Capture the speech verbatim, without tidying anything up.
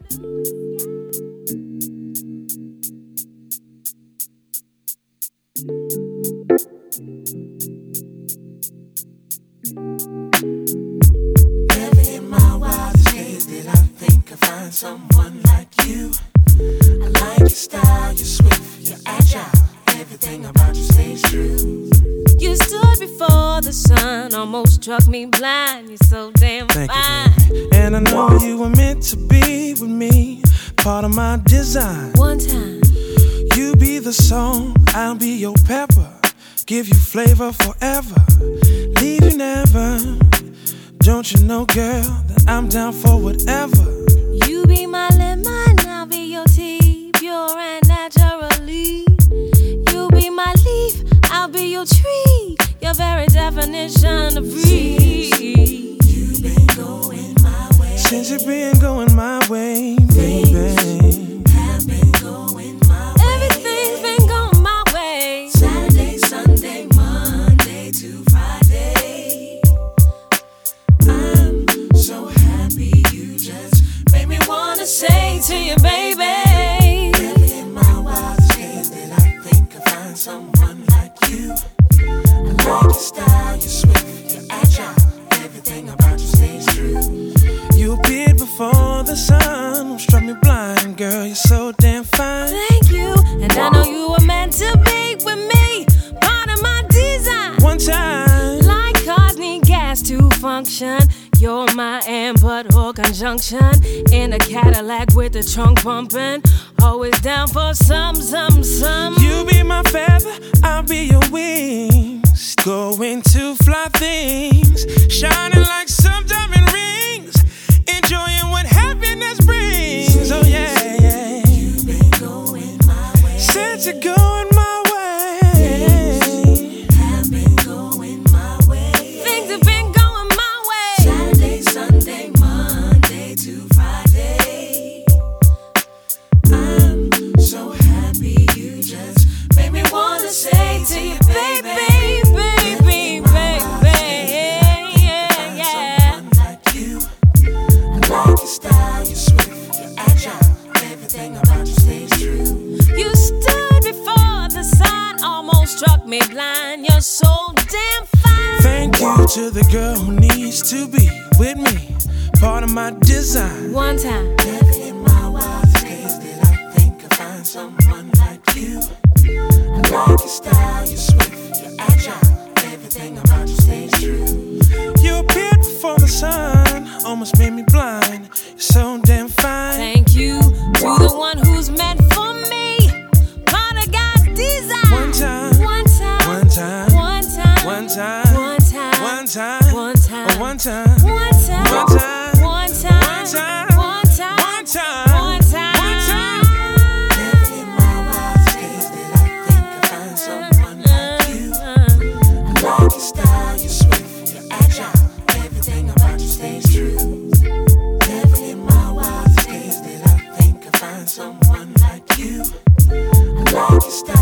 Never in my wildest days did I think I'd find someone like you. I like your style, you're swift, you're agile. Everything about you stays true. You stood before the sun, almost struck me blind. You're so damn Thank fine. you, baby. And I know you were meant to be with me, part of my design. One time, You be the song, I'll be your pepper. Give you flavor forever, leave you never. Don't you know, girl, that I'm down for whatever. you be my lemon, I'll be your tea, pure and naturally. You be my leaf, I'll be your tree, your very definition of free. You've been going my way. Since you've been going my way, baby. Have been going my way. Everything's been going my way. Saturday, Sunday, Monday to Friday. I'm so happy you just made me wanna Say to you, baby, Never in my wildest days did I think I'd find someone like you. I like your style, you're swift, you're agile. Everything about you stays true. You appeared before the sun, struck me blind, girl, you're so damn fine. thank you. And I know you were meant to be with me, part of my design. One time, Like cars need gas to function, you're my and but or conjunction. In a Cadillac with the trunk pumping, always down for some, some, some. you be my feather, I'll be your wings. Going to fly things, shining like some diamond rings. Enjoying what happiness brings. Oh yeah, yeah. You've been going my way. Since you're going my way. Have been going my way. Things have been going my way. Saturday, Sunday, Monday to Friday. I'm so happy you just made me wanna say to you, Baby, baby. baby, baby, yeah, yeah. Someone like you. I like your style, you're swift, you're agile. Everything about you stays true. You stood before the sun, almost struck me blind. You're so damn fine. Thank you to the girl who needs to be with me, part of my design. One time, Never in my wildest days did I think I'd find someone like you. I like your style, you're swift, you're agile. Everything about you stays true. You appeared before the sun, almost made me blind. You're so damn fine. thank you to the one who's meant for me, part of God's design. One time, One time, one time, one time, one time, one time, one time, one time, oh, one time, one time, one time, one time, one time, one time, one time, one time, one time. Never in my wildest days did I think I'd find someone like you. I like your style, you're swift, you're agile. Everything about you stays true. Never in my wildest days did I think I'd find someone like you. I like your style.